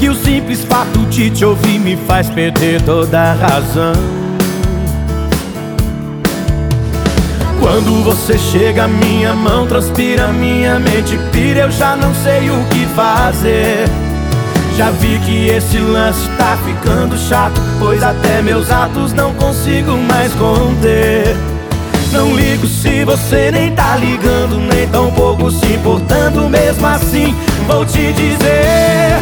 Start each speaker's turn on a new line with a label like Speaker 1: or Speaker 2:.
Speaker 1: que o simples fato de te ouvir me faz perder toda a razão. Quando você chega, minha mão transpira, minha mente pira, eu já não sei o que fazer. Já vi que esse lance tá ficando chato, pois até meus atos não consigo mais conter. Não ligo se você nem tá ligando, nem tão pouco se importando. Mesmo assim, vou te dizer: